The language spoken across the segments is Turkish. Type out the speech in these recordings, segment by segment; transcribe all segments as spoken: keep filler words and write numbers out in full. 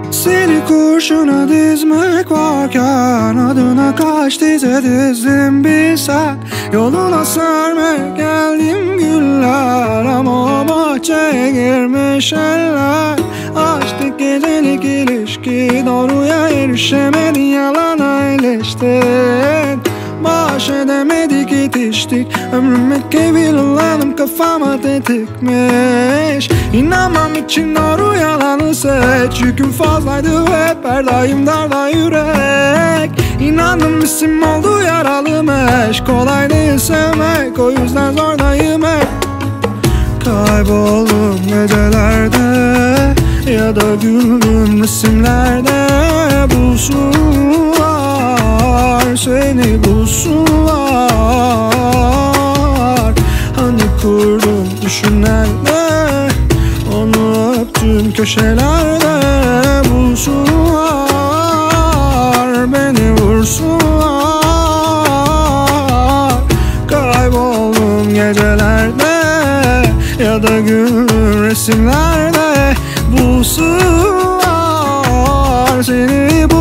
Seni kurşuna dizmek varken adına kaç dize dizdim bilsen. Yoluna sermek geldim güller ama o bahçeye girmiş eller. Açtık gecelik ilişki, doğruya erişemedin, yalana iliştin. Baş edemedik, itiştik, ömrüme kevilanım, kafama tetikmiş. İnanmam için doğru yalanı seç, yüküm fazlaydı hep her daim darda yürek. İnandım isim oldu yaralı meş, kolay değil sevmek, o yüzden zordayım hep. Kayboldum gecelerde ya da güldüm resimlerde. Bulsunlar seni, bulsunlar. Hani kurdum düşümlerde, onu öptüm köşelerde. Bulsunlar beni, vursunlar. Kayboldum gecelerde ya da güldüm resimlerde. Bulsunlar seni,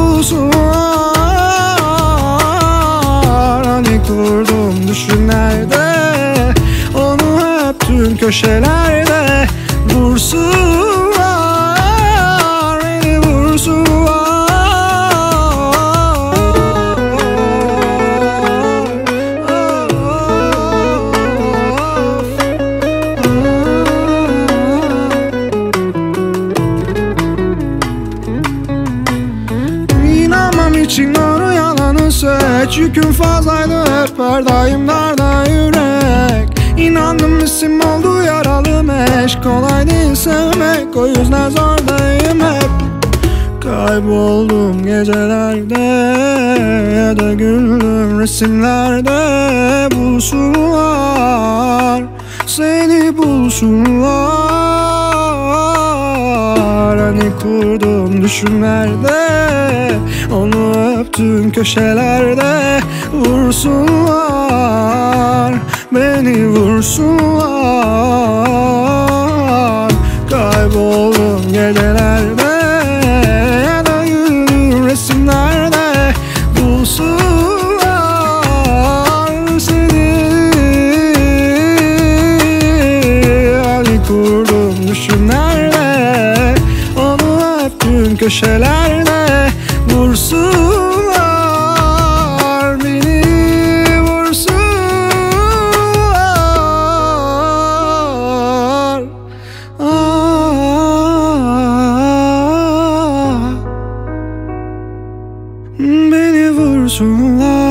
bulsunlar. Hani kurdum düşümlerde, onu öptüm köşelerde. Vursunlar beni, vursunlar. İçin doğru yalanı seç, yüküm fazlaydı hep her daim darda yürek. İnandım isim oldu yaralı meş, kolay değil sevmek, o yüzden zordayım hep. Kayboldum gecelerde ya da güldüm resimlerde. Bulsunlar seni, bulsunlar. Hani kurdum düşümlerde, onu öptüm köşelerde. Vursunlar beni, vursunlar. Kayboldum gecelerde ya da güldüm resimlerde. Bulsunlar seni, hani kurdum düşümlerde, onu öptüm köşelerde. Vursunlar beni, vursunlar. Ah, beni vursunlar.